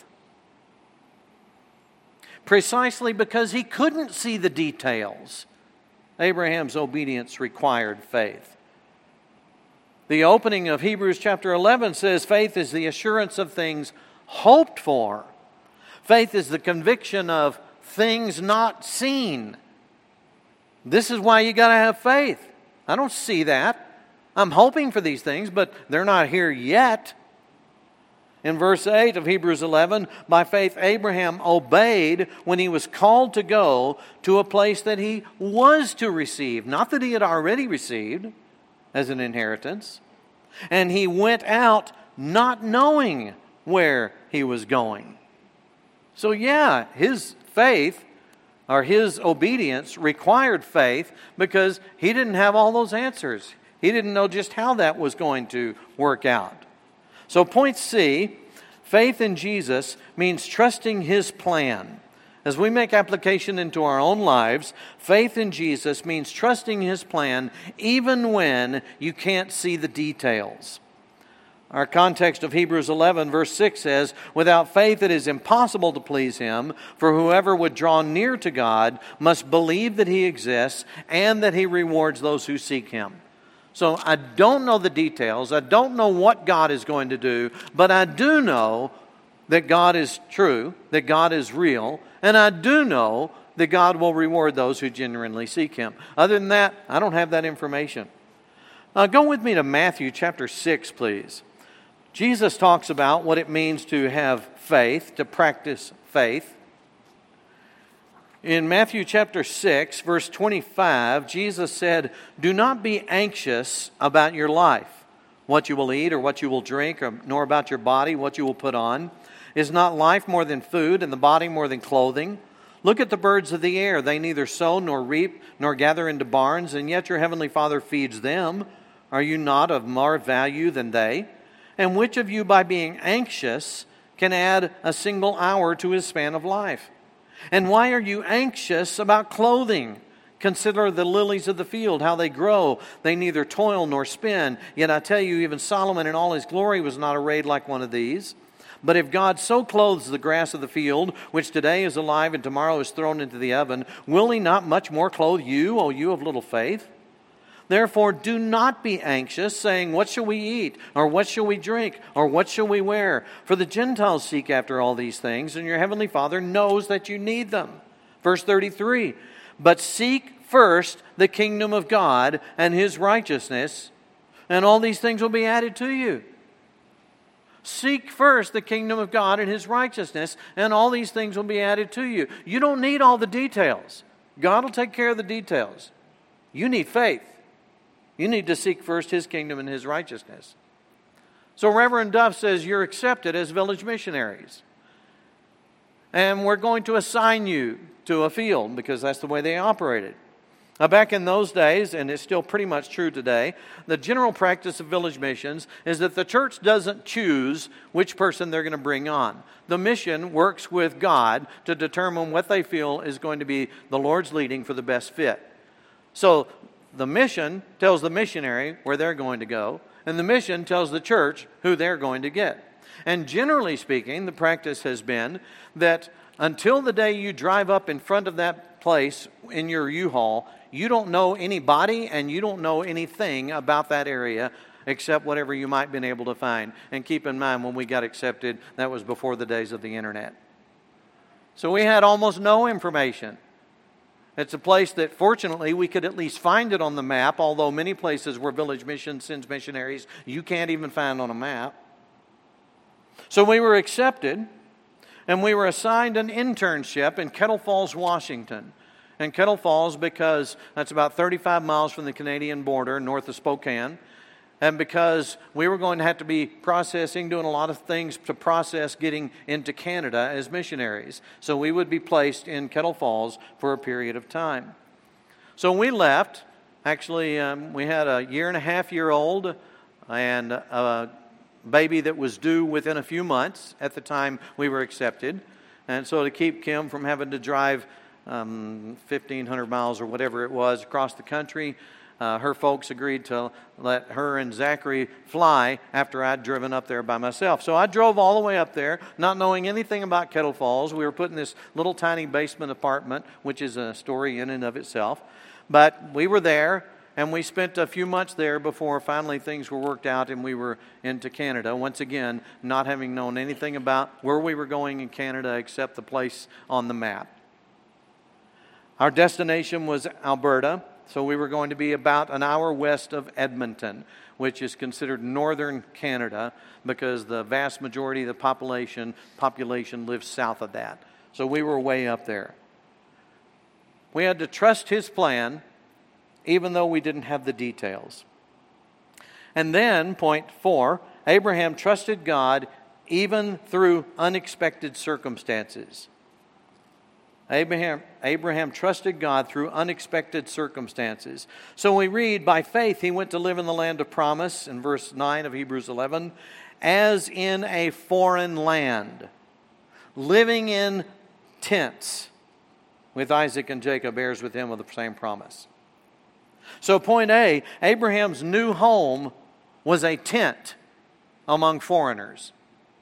Precisely because he couldn't see the details, Abraham's obedience required faith. The opening of Hebrews chapter 11 says faith is the assurance of things hoped for. Faith is the conviction of things not seen. This is why you got to have faith. I don't see that. I'm hoping for these things, but they're not here yet. In verse 8 of Hebrews 11, by faith Abraham obeyed when he was called to go to a place that he was to receive, not that he had already received as an inheritance. And he went out not knowing where he was going. So yeah, his faith or his obedience required faith because he didn't have all those answers. He didn't know just how that was going to work out. So point C, faith in Jesus means trusting His plan. As we make application into our own lives, faith in Jesus means trusting His plan even when you can't see the details. Our context of Hebrews 11, verse 6 says, "Without faith it is impossible to please Him, for whoever would draw near to God must believe that He exists and that He rewards those who seek Him." So I don't know the details. I don't know what God is going to do, but I do know that God is true, that God is real, and I do know that God will reward those who genuinely seek Him. Other than that, I don't have that information. Go with me to Matthew chapter 6, please. Jesus talks about what it means to have faith, to practice faith. In Matthew chapter 6, verse 25, Jesus said, "Do not be anxious about your life, what you will eat or what you will drink, nor about your body, what you will put on. Is not life more than food, and the body more than clothing? Look at the birds of the air. They neither sow nor reap nor gather into barns, and yet your heavenly Father feeds them. Are you not of more value than they? And which of you, by being anxious, can add a single hour to his span of life? And why are you anxious about clothing? Consider the lilies of the field, how they grow. They neither toil nor spin. Yet I tell you, even Solomon in all his glory was not arrayed like one of these. But if God so clothes the grass of the field, which today is alive and tomorrow is thrown into the oven, will He not much more clothe you, O you of little faith? Therefore, do not be anxious, saying, what shall we eat? Or what shall we drink? Or what shall we wear? For the Gentiles seek after all these things, and your heavenly Father knows that you need them." Verse 33, "But seek first the kingdom of God and His righteousness, and all these things will be added to you." Seek first the kingdom of God and His righteousness, and all these things will be added to you. You don't need all the details. God will take care of the details. You need faith. You need to seek first His kingdom and His righteousness. So Reverend Duff says you're accepted as village missionaries. And we're going to assign you to a field because that's the way they operated. Now, back in those days, and it's still pretty much true today, the general practice of village missions is that the church doesn't choose which person they're going to bring on. The mission works with God to determine what they feel is going to be the Lord's leading for the best fit. So the mission tells the missionary where they're going to go, and the mission tells the church who they're going to get. And generally speaking, the practice has been that until the day you drive up in front of that place in your U-Haul, you don't know anybody and you don't know anything about that area except whatever you might have been able to find. And keep in mind, when we got accepted, that was before the days of the internet. So we had almost no information. It's a place that, fortunately, we could at least find it on the map, although many places where Village Mission sends missionaries, you can't even find on a map. So we were accepted, and we were assigned an internship in Kettle Falls, Washington. And Kettle Falls, because that's about 35 miles from the Canadian border, north of Spokane, and because we were going to have to be doing a lot of things to process getting into Canada as missionaries. So we would be placed in Kettle Falls for a period of time. So we left. Actually, we had a 1.5-year-old and a baby that was due within a few months at the time we were accepted. And so to keep Kim from having to drive 1,500 miles or whatever it was across the country, her folks agreed to let her and Zachary fly after I'd driven up there by myself. So I drove all the way up there, not knowing anything about Kettle Falls. We were put in this little tiny basement apartment, which is a story in and of itself. But we were there, and we spent a few months there before finally things were worked out and we were into Canada. Once again, not having known anything about where we were going in Canada except the place on the map. Our destination was Alberta. So we were going to be about an hour west of Edmonton, which is considered northern Canada because the vast majority of the population lives south of that. So we were way up there. We had to trust His plan, even though we didn't have the details. And then, point 4, Abraham trusted God even through unexpected circumstances. Abraham trusted God through unexpected circumstances. So we read, by faith he went to live in the land of promise, in verse 9 of Hebrews 11, as in a foreign land, living in tents with Isaac and Jacob, heirs with him of the same promise. So point A, Abraham's new home was a tent. among foreigners.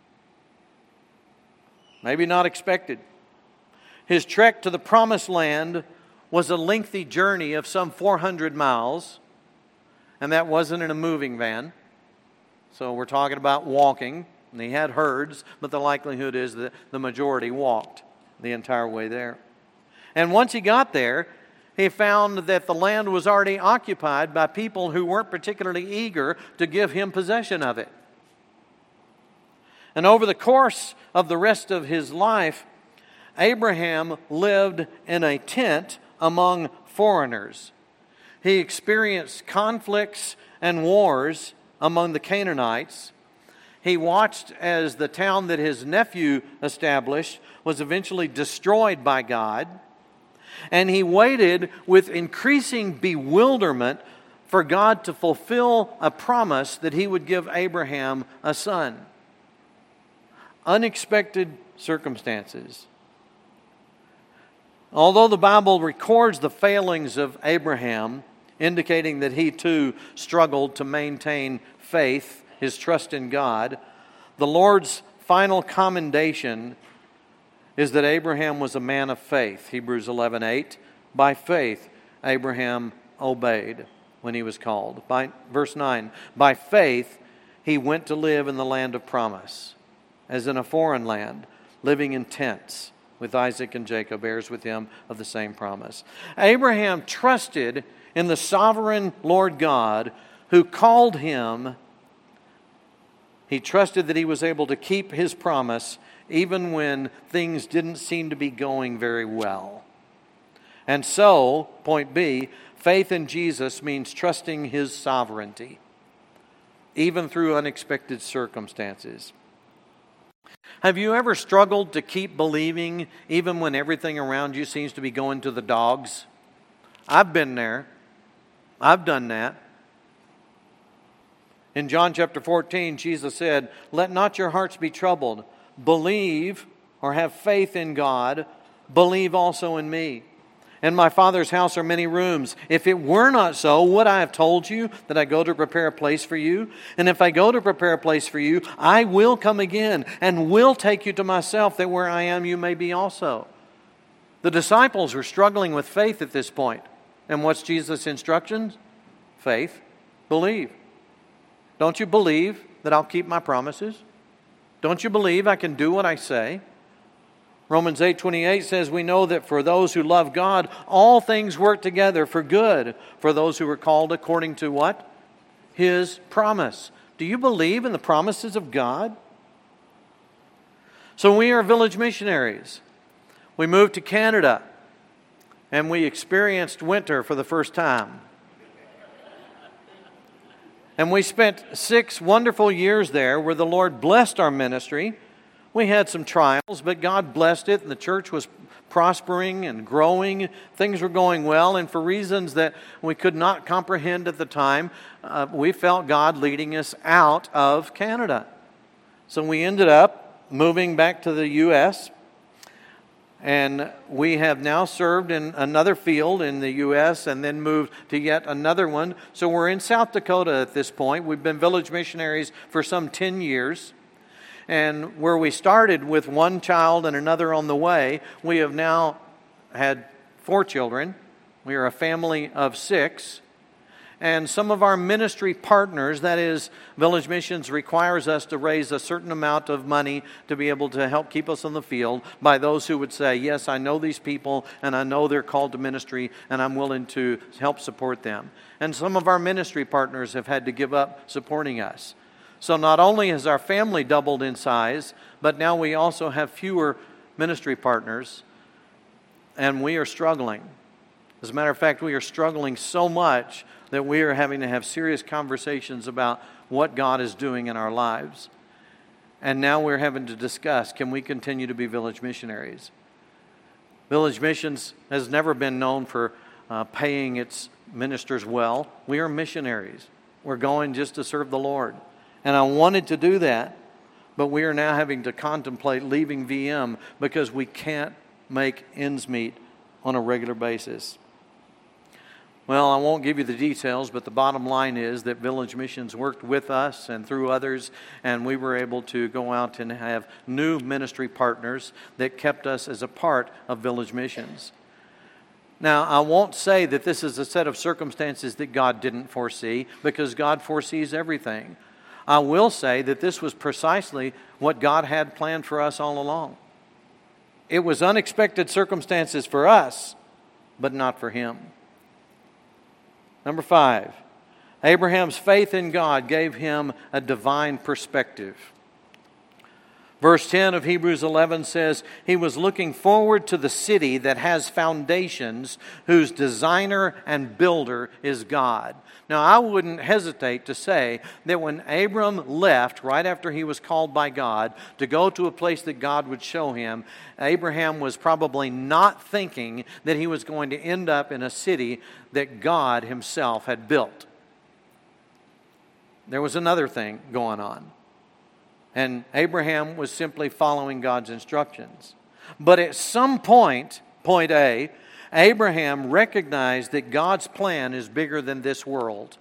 Maybe not expected. His trek to the Promised Land was a lengthy journey of some 400 miles, and that wasn't in a moving van. So we're talking about walking, and he had herds, but the likelihood is that the majority walked the entire way there. And once he got there, he found that the land was already occupied by people who weren't particularly eager to give him possession of it. And over the course of the rest of his life, Abraham lived in a tent among foreigners. He experienced conflicts and wars among the Canaanites. He watched as the town that his nephew established was eventually destroyed by God. And he waited with increasing bewilderment for God to fulfill a promise that he would give Abraham a son. Unexpected circumstances. Although the Bible records the failings of Abraham, indicating that he too struggled to maintain faith, his trust in God, the Lord's final commendation is that Abraham was a man of faith. Hebrews 11:8. By faith, Abraham obeyed when he was called. Verse 9. By faith, he went to live in the land of promise, as in a foreign land, living in tents with Isaac and Jacob, heirs with him of the same promise. Abraham trusted in the sovereign Lord God who called him. He trusted that he was able to keep his promise even when things didn't seem to be going very well. And so, point B, faith in Jesus means trusting his sovereignty, even through unexpected circumstances. Have you ever struggled to keep believing even when everything around you seems to be going to the dogs? I've been there. I've done that. In John chapter 14, Jesus said, "Let not your hearts be troubled. Believe or have faith in God. Believe also in me. In my Father's house are many rooms. If it were not so, would I have told you that I go to prepare a place for you? And if I go to prepare a place for you, I will come again and will take you to myself, that where I am you may be also." The disciples were struggling with faith at this point. And what's Jesus' instructions? Faith. Believe. Don't you believe that I'll keep my promises? Don't you believe I can do what I say? Romans 8:28 says, we know that for those who love God, all things work together for good, for those who are called according to what? His promise. Do you believe in the promises of God? So we are village missionaries. We moved to Canada, and we experienced winter for the first time. And we spent 6 wonderful years there where the Lord blessed our ministry. We had some trials, but God blessed it, and the church was prospering and growing. Things were going well, and for reasons that we could not comprehend at the time, we felt God leading us out of Canada. So we ended up moving back to the U.S., and we have now served in another field in the U.S. and then moved to yet another one. So we're in South Dakota at this point. We've been village missionaries for some 10 years. And where we started with 1 child and another on the way, we have now had 4 children. We are a family of 6. And some of our ministry partners, that is, Village Missions requires us to raise a certain amount of money to be able to help keep us on the field by those who would say, yes, I know these people and I know they're called to ministry and I'm willing to help support them. And some of our ministry partners have had to give up supporting us. So not only has our family doubled in size, but now we also have fewer ministry partners, and we are struggling. As a matter of fact, we are struggling so much that we are having to have serious conversations about what God is doing in our lives. And now we're having to discuss, can we continue to be village missionaries? Village Missions has never been known for paying its ministers well. We are missionaries. We're going just to serve the Lord. And I wanted to do that, but we are now having to contemplate leaving VM because we can't make ends meet on a regular basis. Well, I won't give you the details, but the bottom line is that Village Missions worked with us and through others, and we were able to go out and have new ministry partners that kept us as a part of Village Missions. Now, I won't say that this is a set of circumstances that God didn't foresee, because God foresees everything. I will say that this was precisely what God had planned for us all along. It was unexpected circumstances for us, but not for Him. Number 5, Abraham's faith in God gave him a divine perspective. Verse 10 of Hebrews 11 says, he was looking forward to the city that has foundations, whose designer and builder is God. Now, I wouldn't hesitate to say that when Abram left, right after he was called by God, to go to a place that God would show him, Abraham was probably not thinking that he was going to end up in a city that God Himself had built. There was another thing going on. And Abraham was simply following God's instructions. But at some point, point A, Abraham recognized that God's plan is bigger than this world.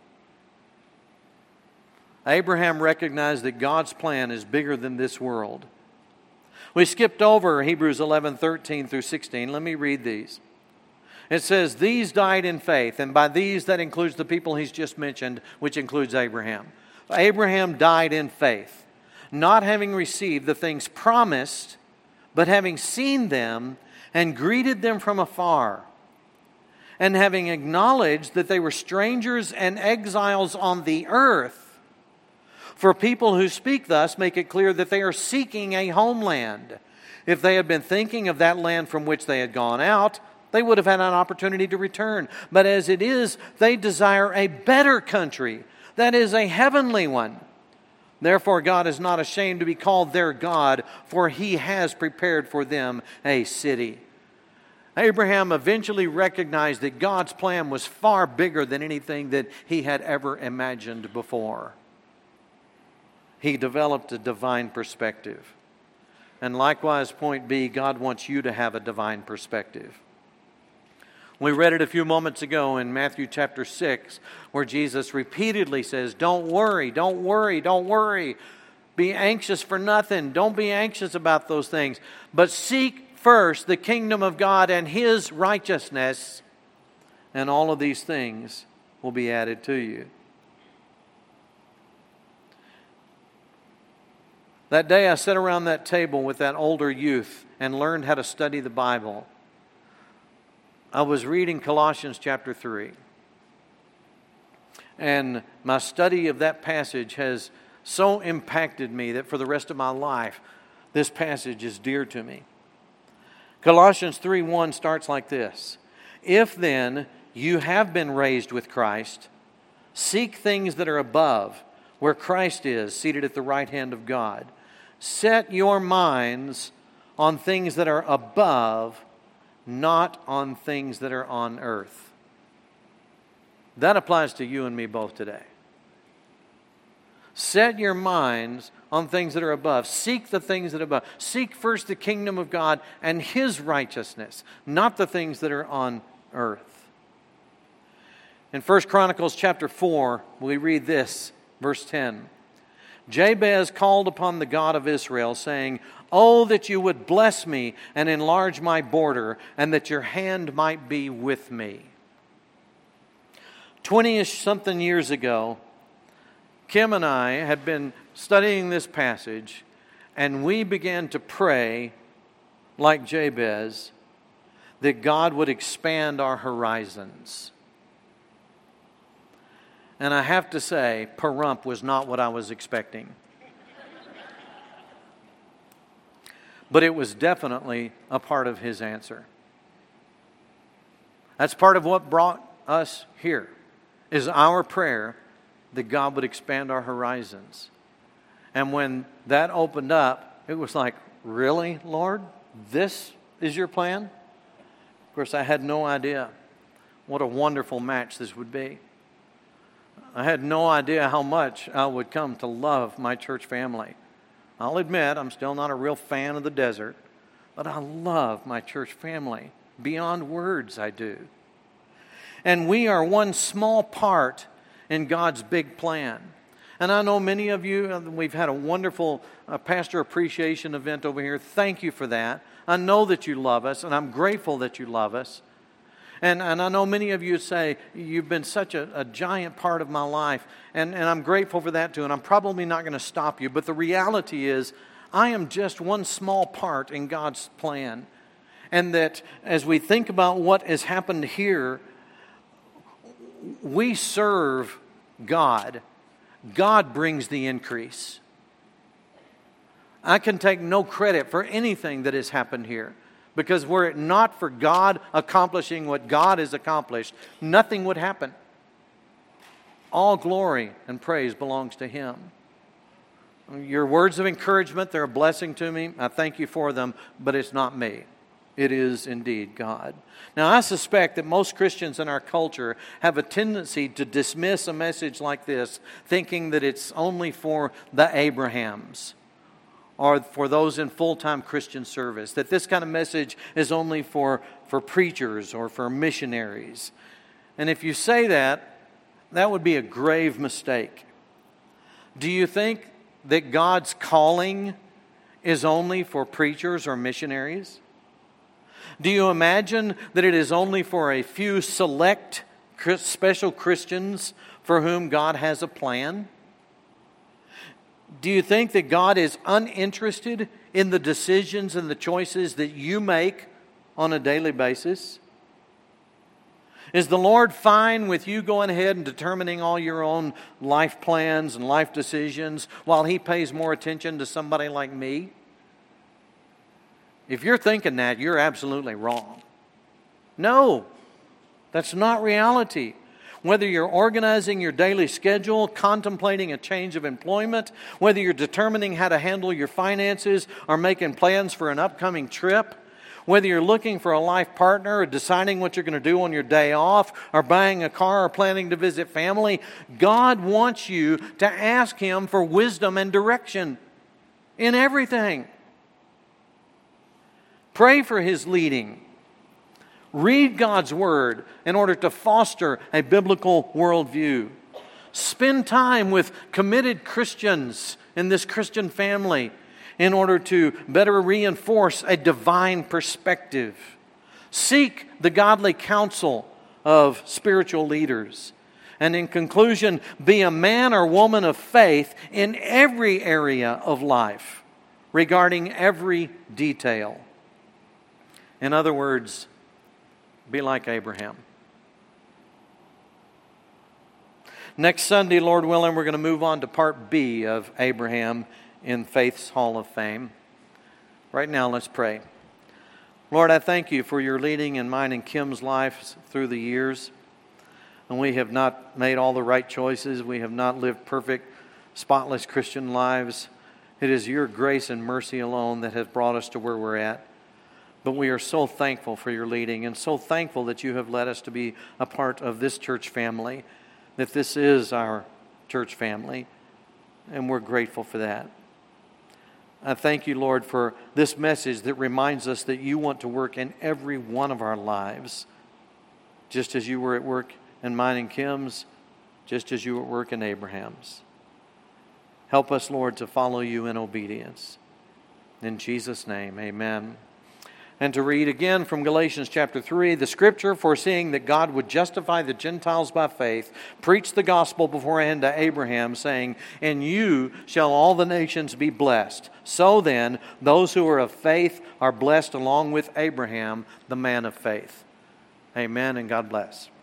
Abraham recognized that God's plan is bigger than this world. We skipped over Hebrews 11:13 through 16. Let me read these. It says, these died in faith, and by these that includes the people he's just mentioned, which includes Abraham. Abraham died in faith, not having received the things promised, but having seen them and greeted them from afar, and having acknowledged that they were strangers and exiles on the earth. For people who speak thus make it clear that they are seeking a homeland. If they had been thinking of that land from which they had gone out, they would have had an opportunity to return. But as it is, they desire a better country, that is, a heavenly one. Therefore, God is not ashamed to be called their God, for He has prepared for them a city. Abraham eventually recognized that God's plan was far bigger than anything that he had ever imagined before. He developed a divine perspective. And likewise, point B, God wants you to have a divine perspective. We read it a few moments ago in Matthew chapter 6, where Jesus repeatedly says, don't worry, don't worry, don't worry. Be anxious for nothing. Don't be anxious about those things. But seek first the kingdom of God and His righteousness, and all of these things will be added to you. That day I sat around that table with that older youth and learned how to study the Bible. I was reading Colossians chapter 3. And my study of that passage has so impacted me that for the rest of my life, this passage is dear to me. Colossians 3:1 starts like this. If then you have been raised with Christ, seek things that are above, where Christ is, seated at the right hand of God. Set your minds on things that are above, not on things that are on earth. That applies to you and me both today. Set your minds on things that are above. Seek the things that are above. Seek first the kingdom of God and His righteousness, not the things that are on earth. In 1 Chronicles chapter 4, we read this, verse 10. Jabez called upon the God of Israel, saying, oh, that you would bless me and enlarge my border, and that your hand might be with me. 20-ish something years ago, Kim and I had been studying this passage, and we began to pray, like Jabez, that God would expand our horizons. And I have to say, Pahrump was not what I was expecting. But it was definitely a part of His answer. That's part of what brought us here, is our prayer that God would expand our horizons. And when that opened up, it was like, really, Lord? This is your plan? Of course, I had no idea what a wonderful match this would be. I had no idea how much I would come to love my church family. I'll admit, I'm still not a real fan of the desert, but I love my church family. Beyond words, I do. And we are one small part in God's big plan. And I know many of you, we've had a wonderful pastor appreciation event over here. Thank you for that. I know that you love us, and I'm grateful that you love us. And I know many of you say, you've been such a giant part of my life, and I'm grateful for that too, and I'm probably not going to stop you. But the reality is, I am just one small part in God's plan. And that as we think about what has happened here, we serve God. God brings the increase. I can take no credit for anything that has happened here. Because were it not for God accomplishing what God has accomplished, nothing would happen. All glory and praise belongs to Him. Your words of encouragement, they're a blessing to me. I thank you for them, but it's not me. It is indeed God. Now, I suspect that most Christians in our culture have a tendency to dismiss a message like this, thinking that it's only for the Abrahams or for those in full-time Christian service, that this kind of message is only for preachers or for missionaries. And if you say that, that would be a grave mistake. Do you think that God's calling is only for preachers or missionaries? Do you imagine that it is only for a few select special Christians for whom God has a plan? Do you think that God is uninterested in the decisions and the choices that you make on a daily basis? Is the Lord fine with you going ahead and determining all your own life plans and life decisions while He pays more attention to somebody like me? If you're thinking that, you're absolutely wrong. No, that's not reality. Whether you're organizing your daily schedule, contemplating a change of employment, whether you're determining how to handle your finances or making plans for an upcoming trip, whether you're looking for a life partner or deciding what you're going to do on your day off or buying a car or planning to visit family, God wants you to ask Him for wisdom and direction in everything. Pray for His leading. Read God's Word in order to foster a biblical worldview. Spend time with committed Christians in this Christian family in order to better reinforce a divine perspective. Seek the godly counsel of spiritual leaders. And in conclusion, be a man or woman of faith in every area of life, regarding every detail. In other words, be like Abraham. Next Sunday, Lord willing, we're going to move on to part B of Abraham in Faith's Hall of Fame. Right now, let's pray. Lord, I thank you for your leading in mine and Kim's lives through the years. And we have not made all the right choices. We have not lived perfect, spotless Christian lives. It is your grace and mercy alone that has brought us to where we're at. But we are so thankful for your leading and so thankful that you have led us to be a part of this church family, that this is our church family, and we're grateful for that. I thank you, Lord, for this message that reminds us that you want to work in every one of our lives, just as you were at work in mine and Kim's, just as you were at work in Abraham's. Help us, Lord, to follow you in obedience. In Jesus' name, amen. And to read again from Galatians chapter 3, the Scripture, foreseeing that God would justify the Gentiles by faith, preached the gospel beforehand to Abraham, saying, "In you shall all the nations be blessed. So then, those who are of faith are blessed along with Abraham, the man of faith." Amen, and God bless.